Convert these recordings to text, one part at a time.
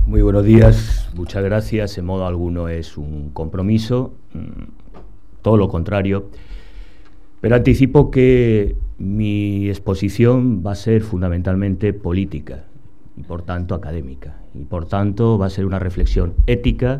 Muy buenos días, muchas gracias. En modo alguno es un compromiso, todo lo contrario. Pero anticipo que mi exposición va a ser fundamentalmente política y por tanto académica. Y por tanto va a ser una reflexión ética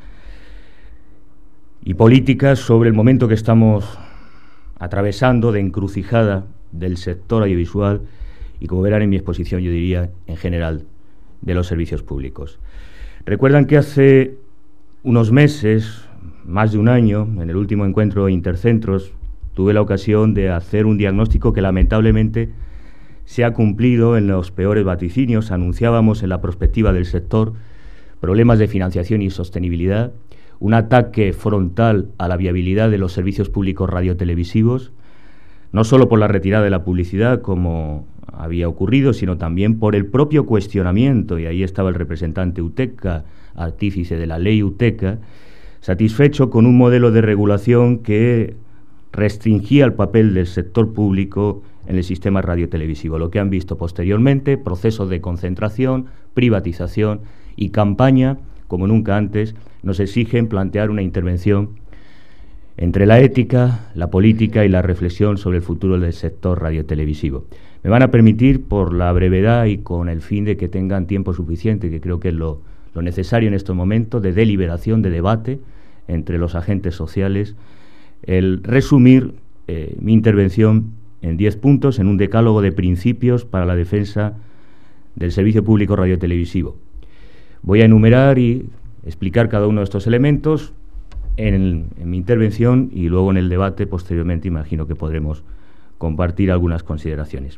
y política sobre el momento que estamos atravesando de encrucijada del sector audiovisual y, como verán en mi exposición, yo diría en general de los servicios públicos. Recuerdan que hace unos meses, más de un año, en el último encuentro Intercentros, tuve la ocasión de hacer un diagnóstico que lamentablemente se ha cumplido en los peores vaticinios. Anunciábamos en la prospectiva del sector problemas de financiación y sostenibilidad, un ataque frontal a la viabilidad de los servicios públicos radiotelevisivos, no solo por la retirada de la publicidad, como había ocurrido, sino también por el propio cuestionamiento, y ahí estaba el representante UTECA, artífice de la ley UTECA, satisfecho con un modelo de regulación que restringía el papel del sector público en el sistema radiotelevisivo. Lo que han visto posteriormente, procesos de concentración, privatización y campaña, como nunca antes, nos exigen plantear una intervención entre la ética, la política y la reflexión sobre el futuro del sector radiotelevisivo. Me van a permitir, por la brevedad y con el fin de que tengan tiempo suficiente, que creo que es lo necesario en estos momentos, de deliberación, de debate entre los agentes sociales, el resumir mi intervención en 10 puntos, en un decálogo de principios para la defensa del servicio público radiotelevisivo. Voy a enumerar y explicar cada uno de estos elementos en mi intervención, y luego en el debate posteriormente imagino que podremos compartir algunas consideraciones.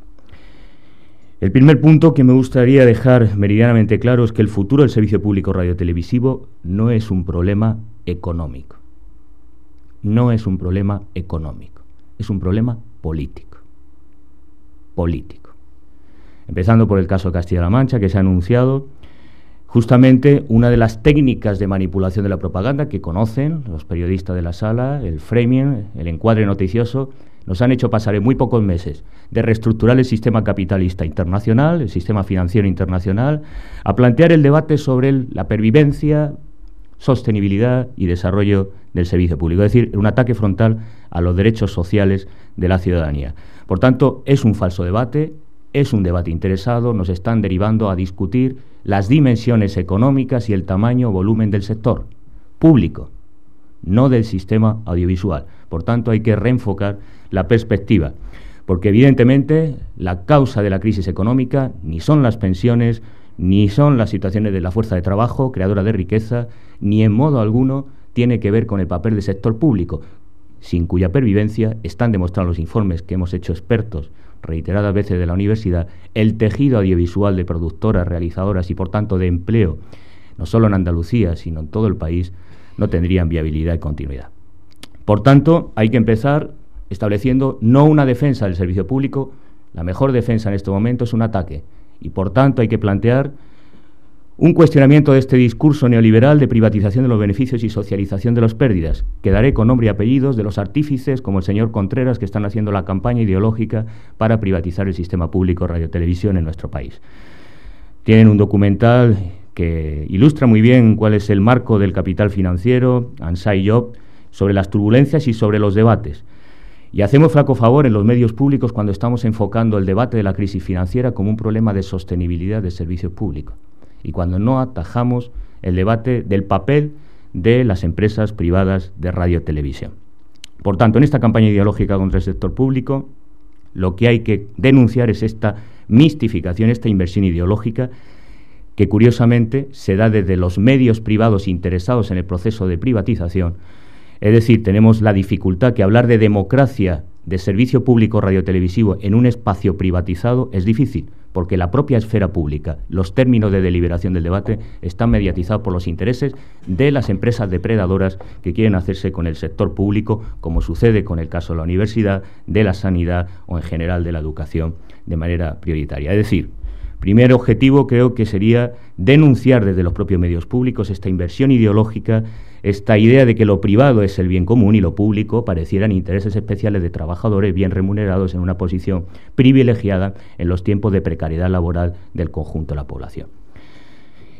El primer punto que me gustaría dejar meridianamente claro es que el futuro del servicio público radiotelevisivo no es un problema económico. No es un problema económico, es un problema político. Político. Empezando por el caso de Castilla-La Mancha, que se ha anunciado. Justamente una de las técnicas de manipulación de la propaganda que conocen los periodistas de la sala, el framing, el encuadre noticioso, nos han hecho pasar en muy pocos meses de reestructurar el sistema capitalista internacional, el sistema financiero internacional, a plantear el debate sobre la pervivencia, sostenibilidad y desarrollo del servicio público, es decir, un ataque frontal a los derechos sociales de la ciudadanía. Por tanto, es un falso debate, es un debate interesado, nos están derivando a discutir las dimensiones económicas y el tamaño o volumen del sector público, no del sistema audiovisual. Por tanto, hay que reenfocar la perspectiva, porque evidentemente la causa de la crisis económica ni son las pensiones, ni son las situaciones de la fuerza de trabajo, creadora de riqueza, ni en modo alguno tiene que ver con el papel del sector público, sin cuya pervivencia están demostrando los informes que hemos hecho expertos reiteradas veces de la universidad, el tejido audiovisual de productoras, realizadoras y por tanto de empleo, no solo en Andalucía, sino en todo el país, no tendrían viabilidad y continuidad. Por tanto, hay que empezar estableciendo no una defensa del servicio público, la mejor defensa en este momento es un ataque, y por tanto hay que plantear un cuestionamiento de este discurso neoliberal de privatización de los beneficios y socialización de las pérdidas, que daré con nombre y apellidos de los artífices como el señor Contreras, que están haciendo la campaña ideológica para privatizar el sistema público de radiotelevisión en nuestro país. Tienen un documental que ilustra muy bien cuál es el marco del capital financiero, Ansai Job, sobre las turbulencias y sobre los debates. Y hacemos flaco favor en los medios públicos cuando estamos enfocando el debate de la crisis financiera como un problema de sostenibilidad del servicio público, y cuando no atajamos el debate del papel de las empresas privadas de radiotelevisión. Por tanto, en esta campaña ideológica contra el sector público, lo que hay que denunciar es esta mistificación, esta inversión ideológica, que curiosamente se da desde los medios privados interesados en el proceso de privatización. Es decir, tenemos la dificultad que hablar de democracia de servicio público radiotelevisivo en un espacio privatizado es difícil, porque la propia esfera pública, los términos de deliberación del debate, están mediatizados por los intereses de las empresas depredadoras que quieren hacerse con el sector público, como sucede con el caso de la universidad, de la sanidad o en general de la educación de manera prioritaria. Es decir, primer objetivo creo que sería denunciar desde los propios medios públicos esta inversión ideológica, esta idea de que lo privado es el bien común y lo público parecieran intereses especiales de trabajadores bien remunerados en una posición privilegiada en los tiempos de precariedad laboral del conjunto de la población.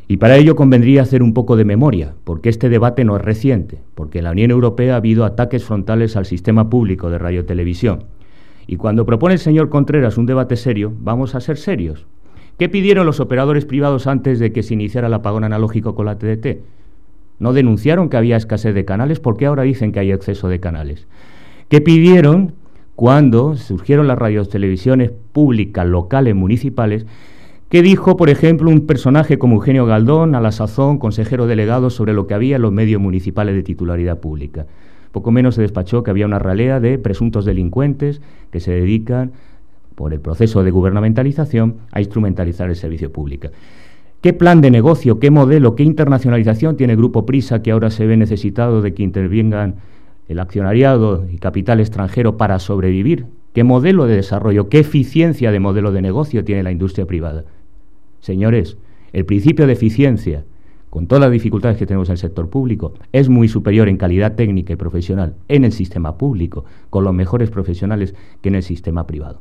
Y para ello convendría hacer un poco de memoria, porque este debate no es reciente, porque en la Unión Europea ha habido ataques frontales al sistema público de radiotelevisión. Y cuando propone el señor Contreras un debate serio, vamos a ser serios. ¿Qué pidieron los operadores privados antes de que se iniciara el apagón analógico con la TDT? ¿No denunciaron que había escasez de canales? ¿Por qué ahora dicen que hay exceso de canales? ¿Qué pidieron cuando surgieron las radiotelevisiones públicas, locales, municipales? ¿Qué dijo, por ejemplo, un personaje como Eugenio Galdón, a la sazón consejero delegado, sobre lo que había en los medios municipales de titularidad pública? Poco menos se despachó que había una ralea de presuntos delincuentes que se dedican, por el proceso de gubernamentalización, a instrumentalizar el servicio público. ¿Qué plan de negocio, qué modelo, qué internacionalización tiene Grupo Prisa, que ahora se ve necesitado de que intervengan el accionariado y capital extranjero para sobrevivir? ¿Qué modelo de desarrollo, qué eficiencia de modelo de negocio tiene la industria privada? Señores, el principio de eficiencia, con todas las dificultades que tenemos en el sector público, es muy superior en calidad técnica y profesional en el sistema público, con los mejores profesionales que en el sistema privado.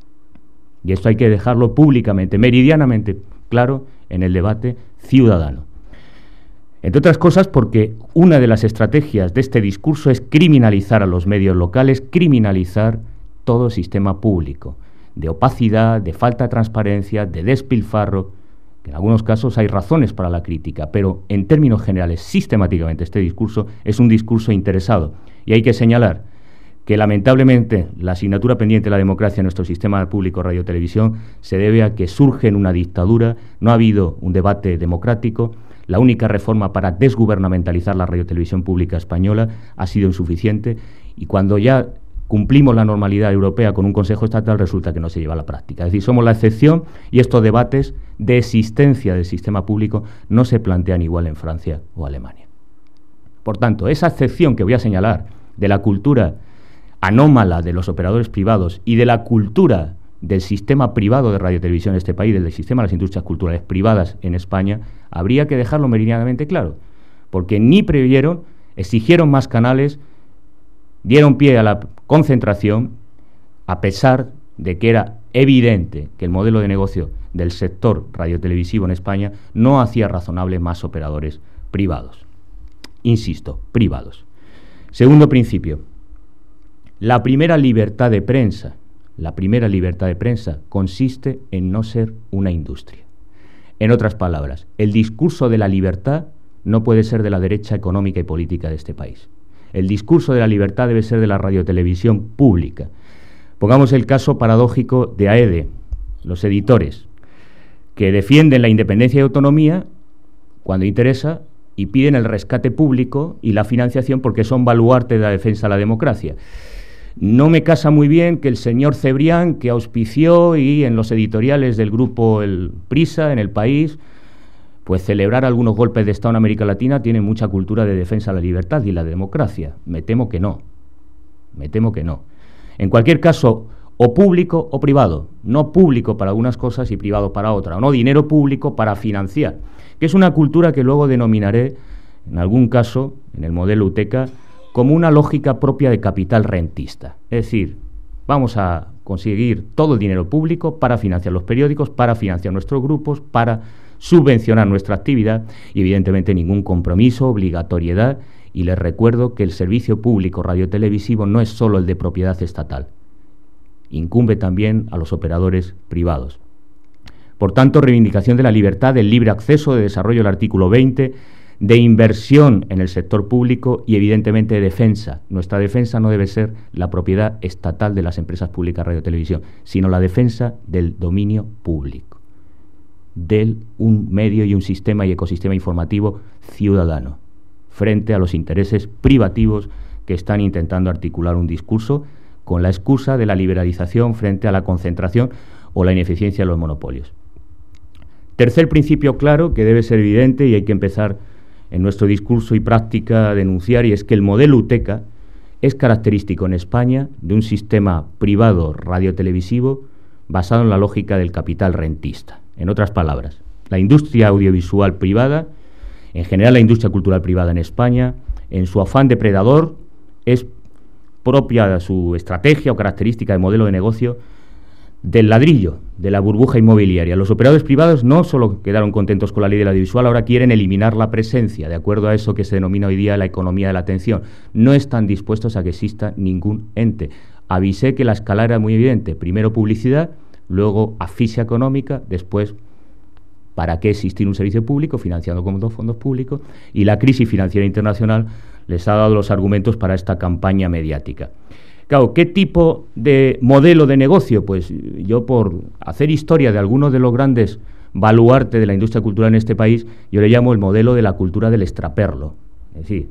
Y esto hay que dejarlo públicamente, meridianamente claro en el debate ciudadano. Entre otras cosas porque una de las estrategias de este discurso es criminalizar a los medios locales, criminalizar todo el sistema público, de opacidad, de falta de transparencia, de despilfarro, que en algunos casos hay razones para la crítica, pero en términos generales, sistemáticamente este discurso es un discurso interesado. Y hay que señalar que lamentablemente la asignatura pendiente de la democracia en nuestro sistema público radio-televisión se debe a que surge en una dictadura, no ha habido un debate democrático, la única reforma para desgubernamentalizar la radiotelevisión pública española ha sido insuficiente, y cuando ya cumplimos la normalidad europea con un Consejo Estatal, resulta que no se lleva a la práctica. Es decir, somos la excepción, y estos debates de existencia del sistema público no se plantean igual en Francia o Alemania. Por tanto, esa excepción que voy a señalar de la cultura anómala de los operadores privados y de la cultura del sistema privado de radiotelevisión en este país, del sistema de las industrias culturales privadas en España, habría que dejarlo meridianamente claro, porque ni previeron, exigieron más canales, dieron pie a la concentración, a pesar de que era evidente que el modelo de negocio del sector radiotelevisivo en España no hacía razonable más operadores privados. Insisto, privados. Segundo principio, la primera libertad de prensa consiste en no ser una industria. En otras palabras, el discurso de la libertad no puede ser de la derecha económica y política de este país. El discurso de la libertad debe ser de la radiotelevisión pública. Pongamos el caso paradójico de AEDE, los editores, que defienden la independencia y autonomía cuando interesa y piden el rescate público y la financiación porque son baluarte de la defensa de la democracia. No me casa muy bien que el señor Cebrián, que auspició y en los editoriales del grupo El Prisa en El País, pues celebrar algunos golpes de Estado en América Latina, tiene mucha cultura de defensa de la libertad y la democracia. Me temo que no. En cualquier caso, o público o privado. No público para algunas cosas y privado para otras. O no dinero público para financiar. Que es una cultura que luego denominaré, en algún caso, en el modelo UTECA, como una lógica propia de capital rentista. Es decir, vamos a conseguir todo el dinero público para financiar los periódicos, para financiar nuestros grupos, para subvencionar nuestra actividad y evidentemente ningún compromiso, obligatoriedad, y les recuerdo que el servicio público radiotelevisivo no es solo el de propiedad estatal, incumbe también a los operadores privados. Por tanto, reivindicación de la libertad, del libre acceso, de desarrollo del artículo 20, de inversión en el sector público y evidentemente de defensa. Nuestra defensa no debe ser la propiedad estatal de las empresas públicas de radiotelevisión, sino la defensa del dominio público, de un medio y un sistema y ecosistema informativo ciudadano, frente a los intereses privativos que están intentando articular un discurso con la excusa de la liberalización frente a la concentración o la ineficiencia de los monopolios. Tercer principio claro, que debe ser evidente y hay que empezar en nuestro discurso y práctica a denunciar, y es que el modelo UTECA es característico en España de un sistema privado radiotelevisivo basado en la lógica del capital rentista. En otras palabras, la industria audiovisual privada, en general la industria cultural privada en España, en su afán depredador, es propia de su estrategia o característica de modelo de negocio del ladrillo, de la burbuja inmobiliaria. Los operadores privados no solo quedaron contentos con la ley del audiovisual, ahora quieren eliminar la presencia, de acuerdo a eso que se denomina hoy día la economía de la atención. No están dispuestos a que exista ningún ente. Avisé que la escala era muy evidente. Primero publicidad, luego asfixia económica, después ¿para qué existir un servicio público financiado con dos fondos públicos? Y la crisis financiera internacional les ha dado los argumentos para esta campaña mediática. Claro, ¿qué tipo de modelo de negocio? Pues yo, por hacer historia de algunos de los grandes baluartes de la industria cultural en este país, yo le llamo el modelo de la cultura del extraperlo. Es decir,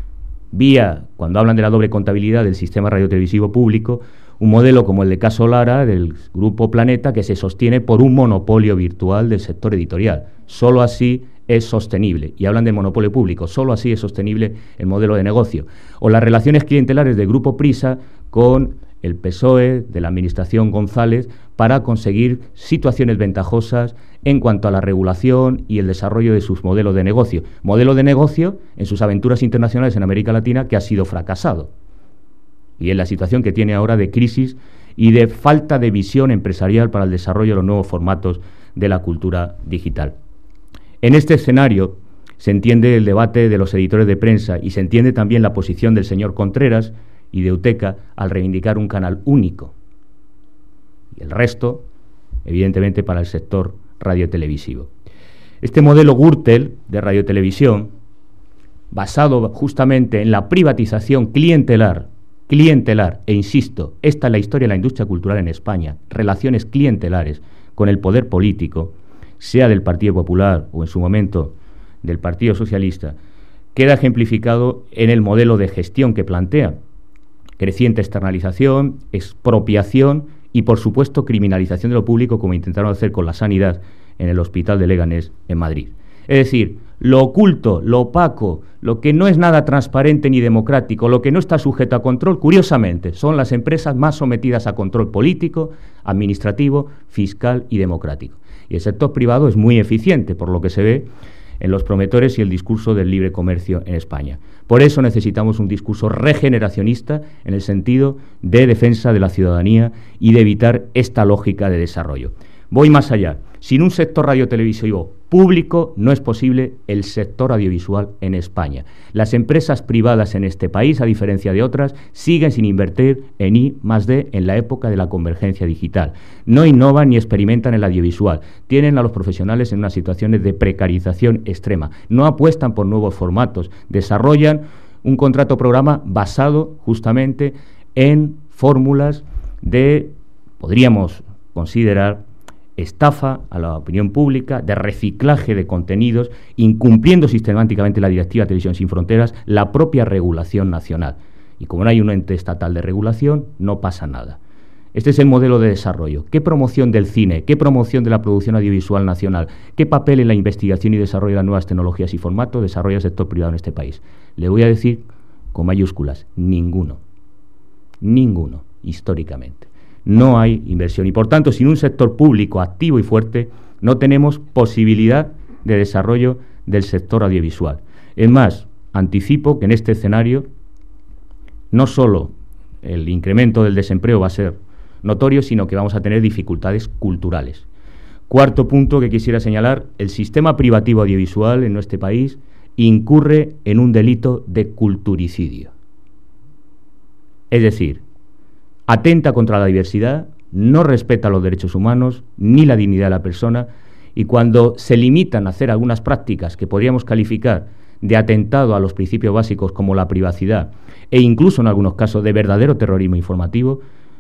cuando hablan de la doble contabilidad del sistema radiotelevisivo público, un modelo como el de Caso Lara, del Grupo Planeta, que se sostiene por un monopolio virtual del sector editorial. Solo así es sostenible. Y hablan de monopolio público. Solo así es sostenible el modelo de negocio. O las relaciones clientelares del Grupo Prisa con el PSOE, de la Administración González, para conseguir situaciones ventajosas en cuanto a la regulación y el desarrollo de sus modelos de negocio. Modelo de negocio en sus aventuras internacionales en América Latina que ha sido fracasado. Y en la situación que tiene ahora de crisis y de falta de visión empresarial para el desarrollo de los nuevos formatos de la cultura digital. En este escenario se entiende el debate de los editores de prensa y se entiende también la posición del señor Contreras y de Euteca al reivindicar un canal único. Y el resto, evidentemente, para el sector radiotelevisivo. Este modelo Gürtel de radiotelevisión, basado justamente en la privatización clientelar, e insisto, esta es la historia de la industria cultural en España, relaciones clientelares con el poder político, sea del Partido Popular o en su momento del Partido Socialista, queda ejemplificado en el modelo de gestión que plantea. Creciente externalización, expropiación y, por supuesto, criminalización de lo público, como intentaron hacer con la sanidad en el Hospital de Leganés, en Madrid. Es decir, lo oculto, lo opaco, lo que no es nada transparente ni democrático, lo que no está sujeto a control, curiosamente, son las empresas más sometidas a control político, administrativo, fiscal y democrático. Y el sector privado es muy eficiente, por lo que se ve en los promotores y el discurso del libre comercio en España. Por eso necesitamos un discurso regeneracionista en el sentido de defensa de la ciudadanía y de evitar esta lógica de desarrollo. Voy más allá. Sin un sector radiotelevisivo público no es posible el sector audiovisual en España. Las empresas privadas en este país, a diferencia de otras, siguen sin invertir en I+D en la época de la convergencia digital. No innovan ni experimentan en el audiovisual. Tienen a los profesionales en unas situaciones de precarización extrema. No apuestan por nuevos formatos. Desarrollan un contrato-programa basado justamente en fórmulas de, podríamos considerar, estafa a la opinión pública, de reciclaje de contenidos, incumpliendo sistemáticamente la Directiva Televisión Sin Fronteras, la propia regulación nacional. Y como no hay un ente estatal de regulación, no pasa nada. Este es el modelo de desarrollo. ¿Qué promoción del cine? ¿Qué promoción de la producción audiovisual nacional? ¿Qué papel en la investigación y desarrollo de las nuevas tecnologías y formatos desarrolla el sector privado en este país? Le voy a decir con mayúsculas, ninguno. Ninguno, históricamente. No hay inversión y, por tanto, sin un sector público activo y fuerte, no tenemos posibilidad de desarrollo del sector audiovisual. Es más, anticipo que en este escenario no solo el incremento del desempleo va a ser notorio, sino que vamos a tener dificultades culturales. Cuarto punto que quisiera señalar, el sistema privativo audiovisual en nuestro país incurre en un delito de culturicidio. Es decir, atenta contra la diversidad, no respeta los derechos humanos ni la dignidad de la persona, y cuando se limitan a hacer algunas prácticas que podríamos calificar de atentado a los principios básicos como la privacidad e incluso en algunos casos de verdadero terrorismo informativo,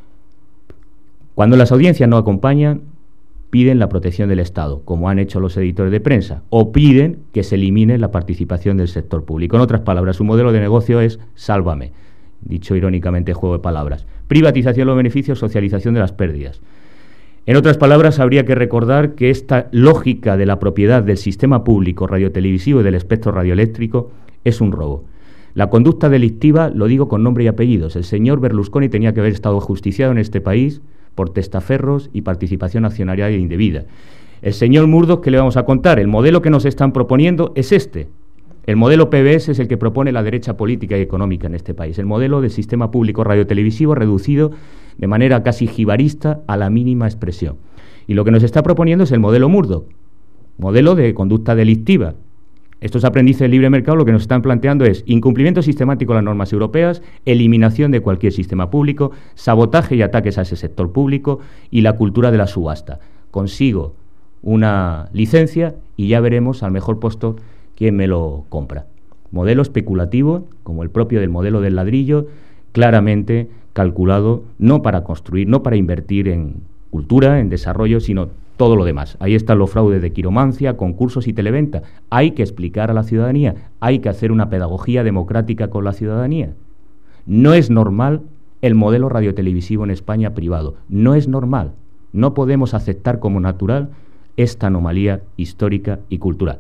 cuando las audiencias no acompañan, piden la protección del Estado, como han hecho los editores de prensa, o piden que se elimine la participación del sector público. En otras palabras, su modelo de negocio es sálvame, dicho irónicamente, juego de palabras. Privatización de los beneficios, socialización de las pérdidas. En otras palabras, habría que recordar que esta lógica de la propiedad del sistema público radiotelevisivo y del espectro radioeléctrico es un robo. La conducta delictiva, lo digo con nombre y apellidos, el señor Berlusconi tenía que haber estado ajusticiado en este país por testaferros y participación accionarial indebida. El señor Murdoch, ¿qué le vamos a contar? El modelo que nos están proponiendo es este. El modelo PBS es el que propone la derecha política y económica en este país, el modelo del sistema público radiotelevisivo reducido de manera casi jibarista a la mínima expresión. Y lo que nos está proponiendo es el modelo Murdoch, modelo de conducta delictiva. Estos aprendices del libre mercado lo que nos están planteando es incumplimiento sistemático de las normas europeas, eliminación de cualquier sistema público, sabotaje y ataques a ese sector público y la cultura de la subasta. Consigo una licencia y ya veremos al mejor postor quién me lo compra. Modelo especulativo, como el propio del modelo del ladrillo, claramente calculado no para construir, no para invertir en cultura, en desarrollo, sino todo lo demás. Ahí están los fraudes de quiromancia, concursos y televenta. Hay que explicar a la ciudadanía, hay que hacer una pedagogía democrática con la ciudadanía. No es normal el modelo radiotelevisivo en España privado. No es normal. No podemos aceptar como natural esta anomalía histórica y cultural.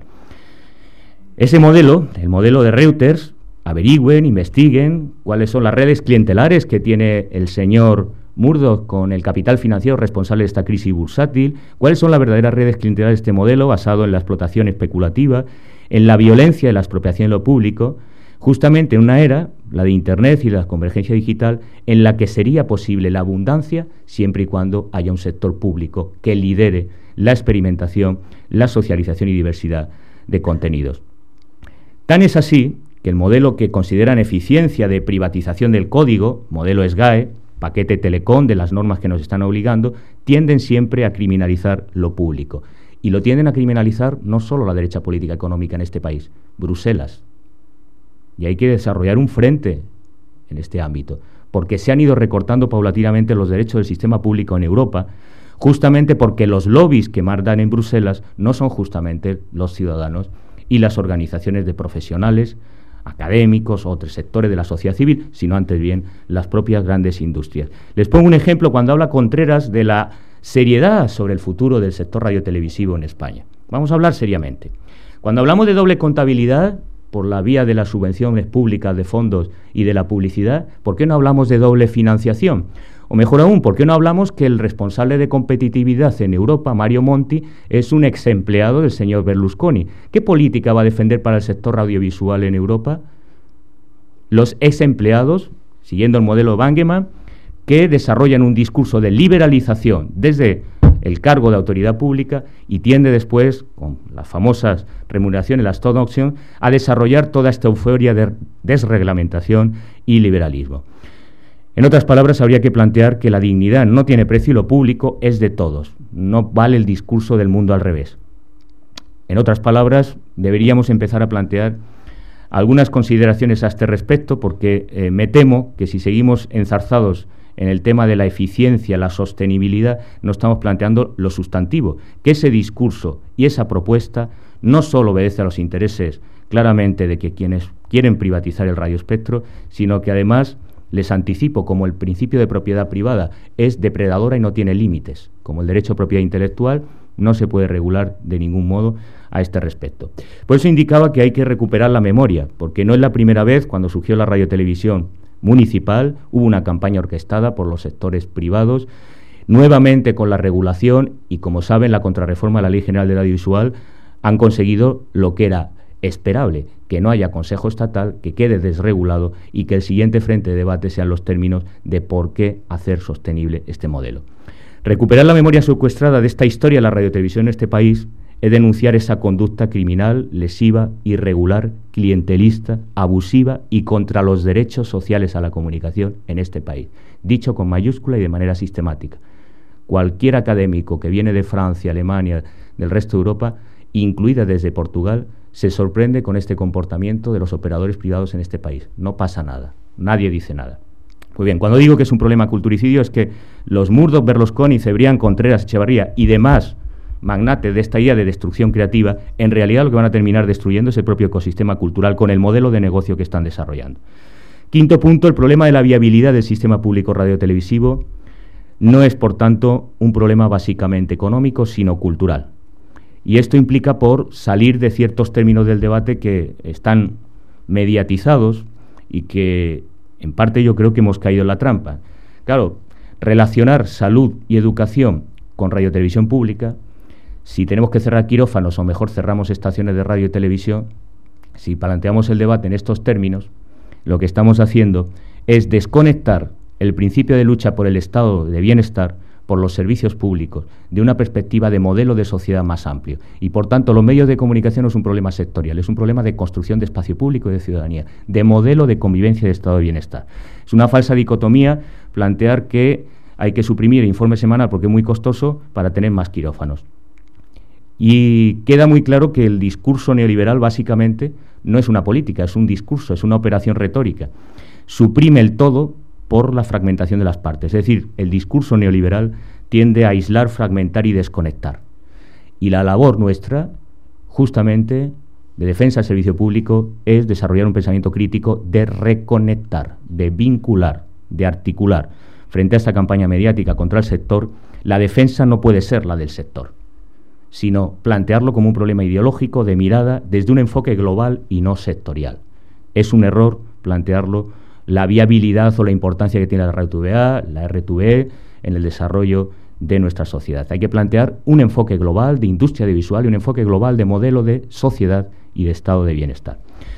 Ese modelo, el modelo de Reuters, averigüen, investiguen cuáles son las redes clientelares que tiene el señor Murdoch con el capital financiero responsable de esta crisis bursátil, cuáles son las verdaderas redes clientelares de este modelo basado en la explotación especulativa, en la violencia y la expropiación de lo público, justamente en una era, la de Internet y la convergencia digital, en la que sería posible la abundancia siempre y cuando haya un sector público que lidere la experimentación, la socialización y diversidad de contenidos. Tan es así que el modelo que consideran eficiencia de privatización del código, modelo SGAE, paquete Telecom de las normas que nos están obligando, tienden siempre a criminalizar lo público. Y lo tienden a criminalizar no solo la derecha política económica en este país, Bruselas. Y hay que desarrollar un frente en este ámbito, porque se han ido recortando paulatinamente los derechos del sistema público en Europa, justamente porque los lobbies que mandan en Bruselas no son justamente los ciudadanos y las organizaciones de profesionales, académicos o otros sectores de la sociedad civil, sino antes bien las propias grandes industrias. Les pongo un ejemplo cuando habla Contreras de la seriedad sobre el futuro del sector radiotelevisivo en España. Vamos a hablar seriamente. Cuando hablamos de doble contabilidad, por la vía de las subvenciones públicas de fondos y de la publicidad, ¿por qué no hablamos de doble financiación? O mejor aún, ¿por qué no hablamos que el responsable de competitividad en Europa, Mario Monti, es un ex empleado del señor Berlusconi? ¿Qué política va a defender para el sector audiovisual en Europa? Los ex empleados, siguiendo el modelo Bangemann, que desarrollan un discurso de liberalización desde el cargo de autoridad pública y tiende después, con las famosas remuneraciones, la stock option, a desarrollar toda esta euforia de desreglamentación y liberalismo. En otras palabras, habría que plantear que la dignidad no tiene precio y lo público es de todos. No vale el discurso del mundo al revés. En otras palabras, deberíamos empezar a plantear algunas consideraciones a este respecto, porque me temo que si seguimos enzarzados en el tema de la eficiencia, la sostenibilidad, no estamos planteando lo sustantivo, que ese discurso y esa propuesta no solo obedece a los intereses claramente de que quienes quieren privatizar el radioespectro, sino que además les anticipo, como el principio de propiedad privada es depredadora y no tiene límites, como el derecho a propiedad intelectual no se puede regular de ningún modo a este respecto. Por eso indicaba que hay que recuperar la memoria, porque no es la primera vez cuando surgió la radiotelevisión municipal, hubo una campaña orquestada por los sectores privados, nuevamente con la regulación y, como saben, la contrarreforma de la Ley General del Audiovisual han conseguido lo que era esperable, que no haya Consejo Estatal, que quede desregulado y que el siguiente frente de debate sean los términos de por qué hacer sostenible este modelo. Recuperar la memoria secuestrada de esta historia de la radiotelevisión en este país es denunciar esa conducta criminal, lesiva, irregular, clientelista, abusiva y contra los derechos sociales a la comunicación en este país, dicho con mayúscula y de manera sistemática. Cualquier académico que viene de Francia, Alemania, del resto de Europa, incluida desde Portugal, se sorprende con este comportamiento de los operadores privados en este país. No pasa nada, nadie dice nada. Pues bien, cuando digo que es un problema culturicidio es que los Murdoch, Berlusconi, Cebrián, Contreras, Echevarría y demás magnates de esta idea de destrucción creativa, en realidad lo que van a terminar destruyendo es el propio ecosistema cultural con el modelo de negocio que están desarrollando. Quinto punto, el problema de la viabilidad del sistema público radiotelevisivo no es, por tanto, un problema básicamente económico, sino cultural. Y esto implica por salir de ciertos términos del debate que están mediatizados y que, en parte, yo creo que hemos caído en la trampa. Claro, relacionar salud y educación con radiotelevisión pública, si tenemos que cerrar quirófanos o mejor cerramos estaciones de radio y televisión, Si planteamos el debate en estos términos, lo que estamos haciendo es desconectar el principio de lucha por el estado de bienestar, por los servicios públicos, de una perspectiva de modelo de sociedad más amplio. Y, por tanto, los medios de comunicación no es un problema sectorial, es un problema de construcción de espacio público y de ciudadanía, de modelo de convivencia y de estado de bienestar. Es una falsa dicotomía plantear que hay que suprimir el informe semanal porque es muy costoso para tener más quirófanos. Y queda muy claro que el discurso neoliberal básicamente no es una política, es un discurso, es una operación retórica. Suprime el todo por la fragmentación de las partes. Es decir, el discurso neoliberal tiende a aislar, fragmentar y desconectar. Y la labor nuestra, justamente, de defensa del servicio público, es desarrollar un pensamiento crítico de reconectar, de vincular, de articular. Frente a esta campaña mediática contra el sector, la defensa no puede ser la del sector, sino plantearlo como un problema ideológico de mirada desde un enfoque global y no sectorial. Es un error plantearlo la viabilidad o la importancia que tiene la RTV, la RTV en el desarrollo de nuestra sociedad. Hay que plantear un enfoque global de industria audiovisual y un enfoque global de modelo de sociedad y de estado de bienestar.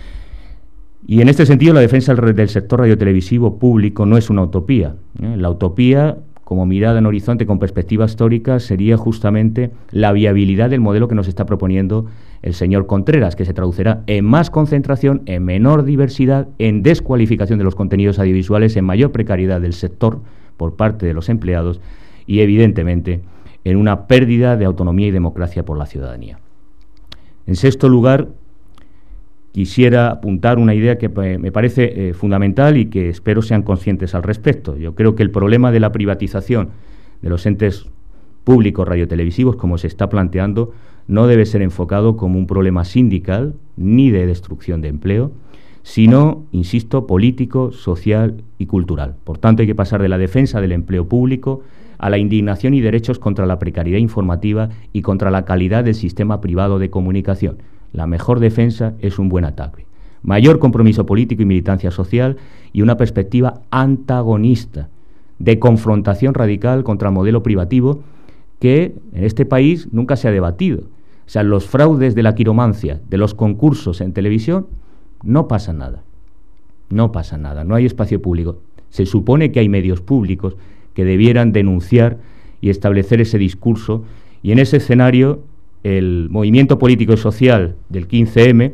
Y en este sentido la defensa del sector radiotelevisivo público no es una utopía. La utopía, como mirada en horizonte con perspectiva histórica, sería justamente la viabilidad del modelo que nos está proponiendo el señor Contreras, que se traducirá en más concentración, en menor diversidad, en descualificación de los contenidos audiovisuales, en mayor precariedad del sector por parte de los empleados y, evidentemente, en una pérdida de autonomía y democracia por la ciudadanía. En sexto lugar, quisiera apuntar una idea que me parece fundamental y que espero sean conscientes al respecto. Yo creo que el problema de la privatización de los entes públicos radiotelevisivos, como se está planteando, no debe ser enfocado como un problema sindical ni de destrucción de empleo, sino, insisto, político, social y cultural. Por tanto, hay que pasar de la defensa del empleo público a la indignación y derechos contra la precariedad informativa y contra la calidad del sistema privado de comunicación. La mejor defensa es un buen ataque. Mayor compromiso político y militancia social y una perspectiva antagonista de confrontación radical contra el modelo privativo que en este país nunca se ha debatido. O sea, los fraudes de la quiromancia, de los concursos en televisión, no pasa nada. No pasa nada, no hay espacio público. Se supone que hay medios públicos que debieran denunciar y establecer ese discurso, y en ese escenario el movimiento político y social del 15M,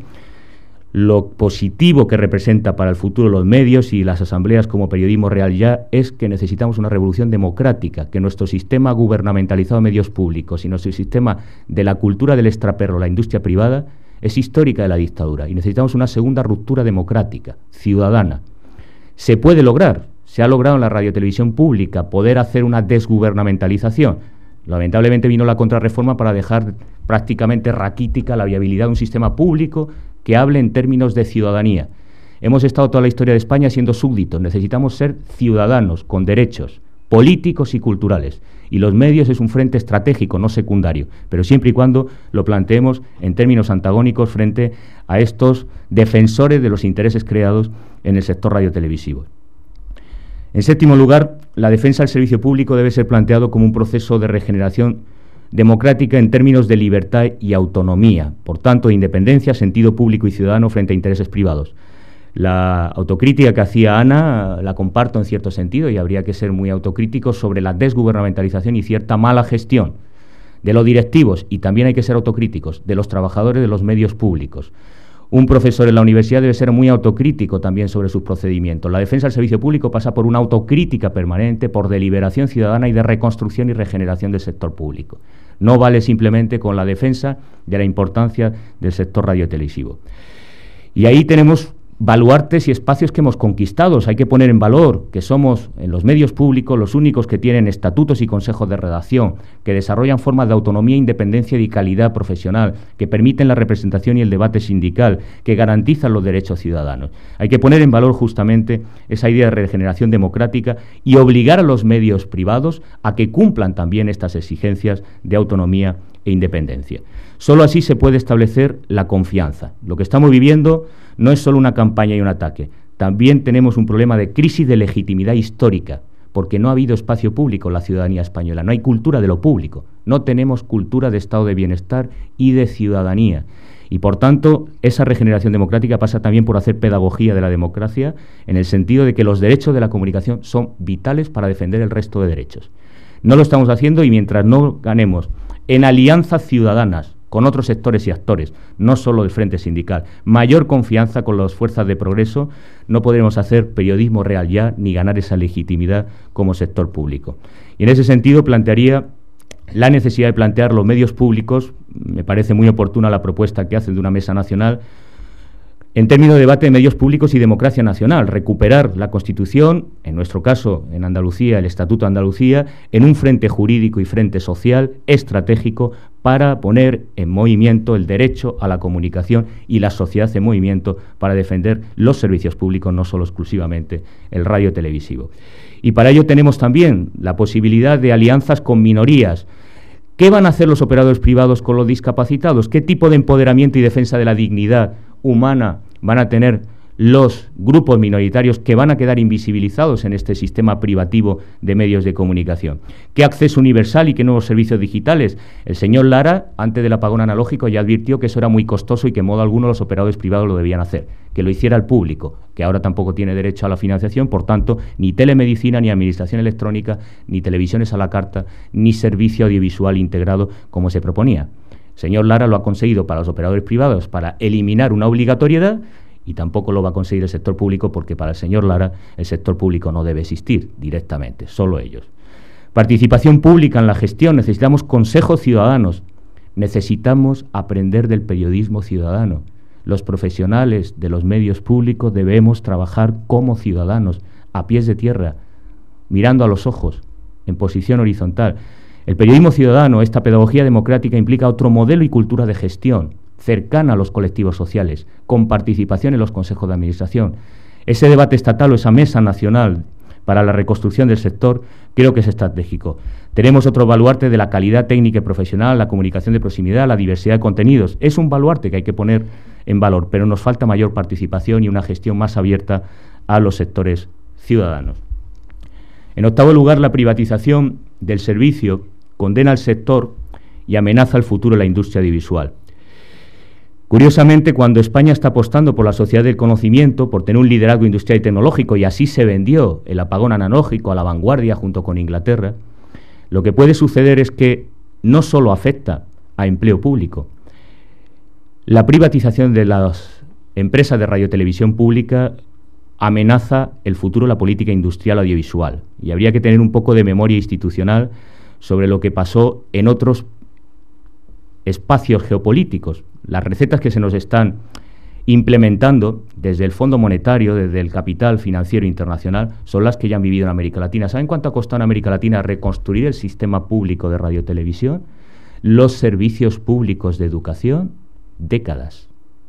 lo positivo que representa para el futuro los medios y las asambleas como periodismo real ya, es que necesitamos una revolución democrática, que nuestro sistema gubernamentalizado de medios públicos y nuestro sistema de la cultura del extraperlo, la industria privada, es histórica de la dictadura, y necesitamos una segunda ruptura democrática, ciudadana. Se puede lograr, se ha logrado en la radiotelevisión pública poder hacer una desgubernamentalización. Lamentablemente vino la contrarreforma para dejar prácticamente raquítica la viabilidad de un sistema público que hable en términos de ciudadanía. Hemos estado toda la historia de España siendo súbditos, necesitamos ser ciudadanos con derechos políticos y culturales. Y los medios es un frente estratégico, no secundario, pero siempre y cuando lo planteemos en términos antagónicos frente a estos defensores de los intereses creados en el sector radiotelevisivo. En séptimo lugar, la defensa del servicio público debe ser planteado como un proceso de regeneración democrática en términos de libertad y autonomía, por tanto, de independencia, sentido público y ciudadano frente a intereses privados. La autocrítica que hacía Ana la comparto en cierto sentido, y habría que ser muy autocríticos sobre la desgubernamentalización y cierta mala gestión de los directivos, y también hay que ser autocríticos de los trabajadores de los medios públicos. Un profesor en la universidad debe ser muy autocrítico también sobre sus procedimientos. La defensa del servicio público pasa por una autocrítica permanente, por deliberación ciudadana y de reconstrucción y regeneración del sector público. No vale simplemente con la defensa de la importancia del sector radiotelevisivo. Y ahí tenemos baluartes y espacios que hemos conquistado. Hay que poner en valor que somos, en los medios públicos, los únicos que tienen estatutos y consejos de redacción, que desarrollan formas de autonomía, independencia y calidad profesional, que permiten la representación y el debate sindical, que garantizan los derechos ciudadanos. Hay que poner en valor justamente esa idea de regeneración democrática y obligar a los medios privados a que cumplan también estas exigencias de autonomía e independencia. Solo así se puede establecer la confianza. Lo que estamos viviendo no es solo una campaña y un ataque, también tenemos un problema de crisis de legitimidad histórica, porque no ha habido espacio público en la ciudadanía española, no hay cultura de lo público, no tenemos cultura de estado de bienestar y de ciudadanía. Y, por tanto, esa regeneración democrática pasa también por hacer pedagogía de la democracia, en el sentido de que los derechos de la comunicación son vitales para defender el resto de derechos. No lo estamos haciendo, y mientras no ganemos en alianzas ciudadanas con otros sectores y actores, no solo el Frente Sindical, mayor confianza con las fuerzas de progreso, no podremos hacer periodismo real ya ni ganar esa legitimidad como sector público. Y en ese sentido plantearía la necesidad de plantear los medios públicos. Me parece muy oportuna la propuesta que hacen de una mesa nacional en términos de debate de medios públicos y democracia nacional, recuperar la Constitución, en nuestro caso en Andalucía, el Estatuto de Andalucía, en un frente jurídico y frente social estratégico para poner en movimiento el derecho a la comunicación y la sociedad en movimiento para defender los servicios públicos, no solo exclusivamente el radio televisivo. Y para ello tenemos también la posibilidad de alianzas con minorías. ¿Qué van a hacer los operadores privados con los discapacitados? ¿Qué tipo de empoderamiento y defensa de la dignidad humana van a tener los grupos minoritarios que van a quedar invisibilizados en este sistema privativo de medios de comunicación? ¿Qué acceso universal y qué nuevos servicios digitales? El señor Lara, antes del apagón analógico, ya advirtió que eso era muy costoso y que en modo alguno los operadores privados lo debían hacer, que lo hiciera el público, que ahora tampoco tiene derecho a la financiación, por tanto, ni telemedicina, ni administración electrónica, ni televisiones a la carta, ni servicio audiovisual integrado como se proponía. El señor Lara lo ha conseguido para los operadores privados para eliminar una obligatoriedad, y tampoco lo va a conseguir el sector público, porque para el señor Lara el sector público no debe existir directamente, solo ellos. Participación pública en la gestión. Necesitamos consejos ciudadanos, necesitamos aprender del periodismo ciudadano. Los profesionales de los medios públicos debemos trabajar como ciudadanos, a pies de tierra, mirando a los ojos, en posición horizontal. El periodismo ciudadano, esta pedagogía democrática, implica otro modelo y cultura de gestión, cercana a los colectivos sociales, con participación en los consejos de administración. Ese debate estatal o esa mesa nacional para la reconstrucción del sector creo que es estratégico. Tenemos otro baluarte de la calidad técnica y profesional, la comunicación de proximidad, la diversidad de contenidos. Es un baluarte que hay que poner en valor, pero nos falta mayor participación y una gestión más abierta a los sectores ciudadanos. En octavo lugar, la privatización del servicio condena al sector y amenaza el futuro de la industria audiovisual. Curiosamente, cuando España está apostando por la sociedad del conocimiento, por tener un liderazgo industrial y tecnológico, y así se vendió el apagón analógico a la vanguardia junto con Inglaterra, lo que puede suceder es que no solo afecta a empleo público. La privatización de las empresas de radiotelevisión pública amenaza el futuro de la política industrial audiovisual, y habría que tener un poco de memoria institucional sobre lo que pasó en otros espacios geopolíticos. Las recetas que se nos están implementando desde el Fondo Monetario, desde el capital financiero internacional, son las que ya han vivido en América Latina. ¿Saben cuánto ha costado en América Latina reconstruir el sistema público de radiotelevisión? Los servicios públicos de educación, décadas.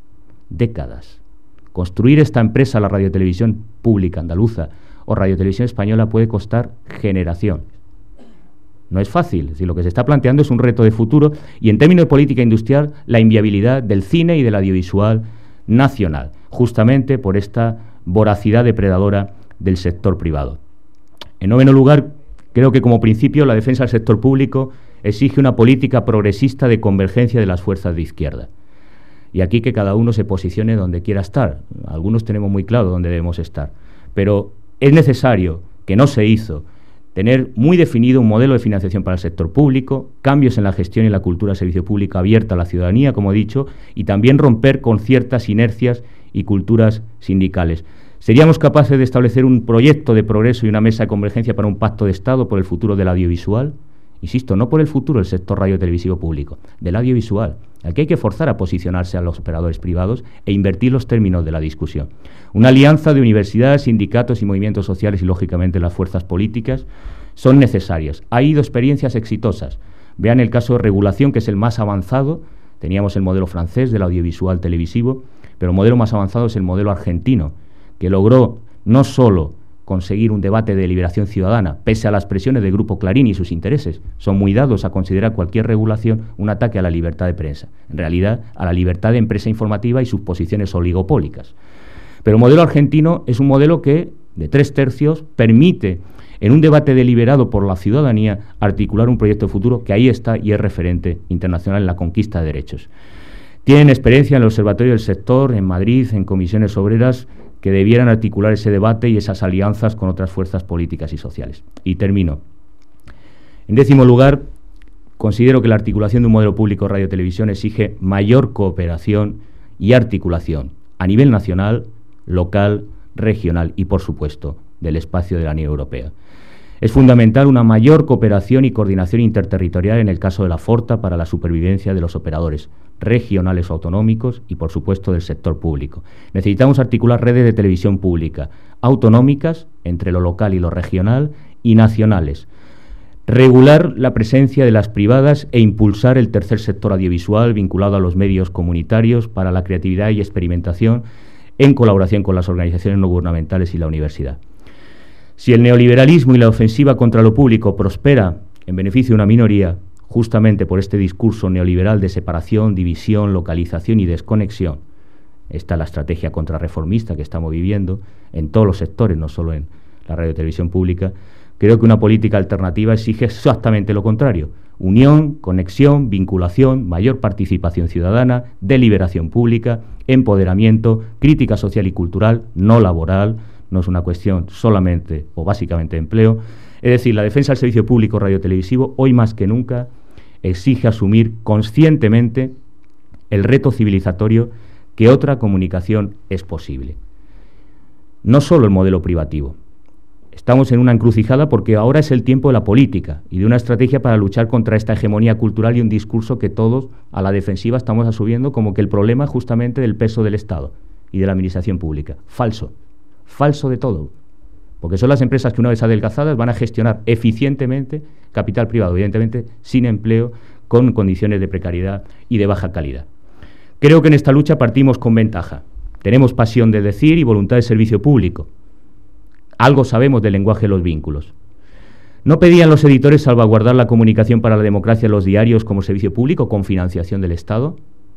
Construir esta empresa, la radiotelevisión pública andaluza o radiotelevisión española, puede costar generaciones. No es fácil, es decir, lo que se está planteando es un reto de futuro, y en términos de política industrial, la inviabilidad del cine y del audiovisual nacional, justamente por esta voracidad depredadora del sector privado. En noveno lugar, creo que como principio la defensa del sector público exige una política progresista de convergencia de las fuerzas de izquierda. Y aquí que cada uno se posicione donde quiera estar. Algunos tenemos muy claro dónde debemos estar, pero es necesario, que no se hizo, tener muy definido un modelo de financiación para el sector público, cambios en la gestión y la cultura del servicio público abierta a la ciudadanía, como he dicho, y también romper con ciertas inercias y culturas sindicales. ¿Seríamos capaces de establecer un proyecto de progreso y una mesa de convergencia para un pacto de Estado por el futuro del audiovisual? Insisto, no por el futuro del sector radiotelevisivo público, del audiovisual. Aquí hay que forzar a posicionarse a los operadores privados e invertir los términos de la discusión. Una alianza de universidades, sindicatos y movimientos sociales y, lógicamente, las fuerzas políticas son necesarias. Ha habido experiencias exitosas. Vean el caso de regulación, que es el más avanzado. Teníamos el modelo francés del audiovisual televisivo, pero el modelo más avanzado es el modelo argentino, que logró no solo conseguir un debate de deliberación ciudadana, pese a las presiones del Grupo Clarín y sus intereses. Son muy dados a considerar cualquier regulación un ataque a la libertad de prensa, en realidad a la libertad de empresa informativa y sus posiciones oligopólicas. Pero el modelo argentino es un modelo que, de 3/3, permite, en un debate deliberado por la ciudadanía, articular un proyecto de futuro que ahí está y es referente internacional en la conquista de derechos. Tienen experiencia en el Observatorio del Sector, en Madrid, en comisiones obreras, que debieran articular ese debate y esas alianzas con otras fuerzas políticas y sociales. Y termino. En 10º lugar, considero que la articulación de un modelo público de radio-televisión exige mayor cooperación y articulación a nivel nacional, local, regional y, por supuesto, del espacio de la Unión Europea. Es fundamental una mayor cooperación y coordinación interterritorial en el caso de la Forta para la supervivencia de los operadores regionales o autonómicos y, por supuesto, del sector público. Necesitamos articular redes de televisión pública autonómicas entre lo local y lo regional y nacionales. Regular la presencia de las privadas e impulsar el tercer sector audiovisual vinculado a los medios comunitarios para la creatividad y experimentación en colaboración con las organizaciones no gubernamentales y la universidad. Si el neoliberalismo y la ofensiva contra lo público prospera en beneficio de una minoría, justamente por este discurso neoliberal de separación, división, localización y desconexión, está la estrategia contrarreformista que estamos viviendo en todos los sectores, no solo en la radio y televisión pública, creo que una política alternativa exige exactamente lo contrario: unión, conexión, vinculación, mayor participación ciudadana, deliberación pública, empoderamiento, crítica social y cultural, no laboral. No es una cuestión solamente o básicamente de empleo. Es decir, la defensa del servicio público radiotelevisivo hoy más que nunca exige asumir conscientemente el reto civilizatorio que otra comunicación es posible. No solo el modelo privativo. Estamos en una encrucijada porque ahora es el tiempo de la política y de una estrategia para luchar contra esta hegemonía cultural y un discurso que todos a la defensiva estamos asumiendo como que el problema es justamente del peso del Estado y de la administración pública. Falso. Falso de todo, porque son las empresas que una vez adelgazadas van a gestionar eficientemente capital privado, evidentemente sin empleo, con condiciones de precariedad y de baja calidad. Creo que en esta lucha partimos con ventaja. Tenemos pasión de decir y voluntad de servicio público. Algo sabemos del lenguaje de los vínculos. ¿No pedían los editores salvaguardar la comunicación para la democracia en los diarios como servicio público con financiación del Estado?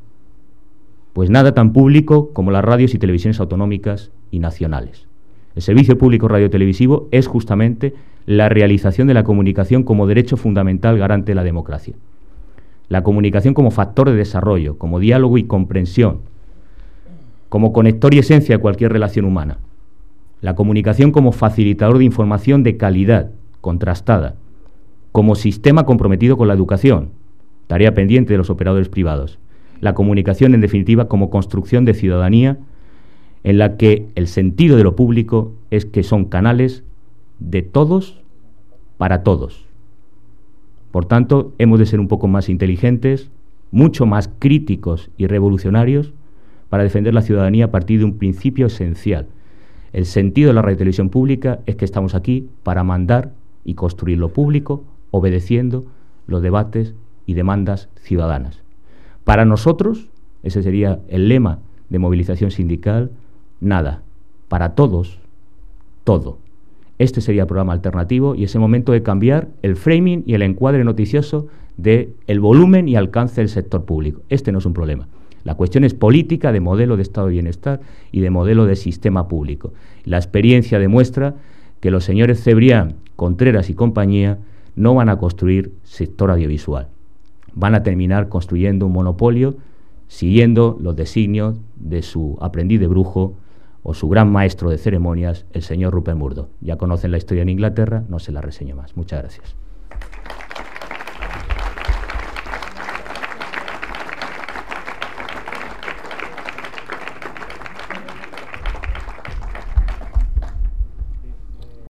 Pues nada tan público como las radios y televisiones autonómicas y nacionales. El servicio público radiotelevisivo es justamente la realización de la comunicación como derecho fundamental garante de la democracia. La comunicación como factor de desarrollo, como diálogo y comprensión, como conector y esencia de cualquier relación humana. La comunicación como facilitador de información de calidad, contrastada, como sistema comprometido con la educación, tarea pendiente de los operadores privados. La comunicación, en definitiva, como construcción de ciudadanía en la que el sentido de lo público es que son canales de todos para todos. Por tanto, hemos de ser un poco más inteligentes, mucho más críticos y revolucionarios para defender la ciudadanía a partir de un principio esencial. El sentido de la radio y televisión pública es que estamos aquí para mandar y construir lo público, obedeciendo los debates y demandas ciudadanas. Para nosotros, ese sería el lema de movilización sindical, nada. Para todos, todo. Este sería el programa alternativo y es el momento de cambiar el framing y el encuadre noticioso del volumen y alcance del sector público. Este no es un problema. La cuestión es política, de modelo de estado de bienestar y de modelo de sistema público. La experiencia demuestra que los señores Cebrián, Contreras y compañía no van a construir sector audiovisual. Van a terminar construyendo un monopolio siguiendo los designios de su aprendiz de brujo o su gran maestro de ceremonias, el señor Rupert Murdoch. Ya conocen la historia en Inglaterra, no se la reseño más. Muchas gracias.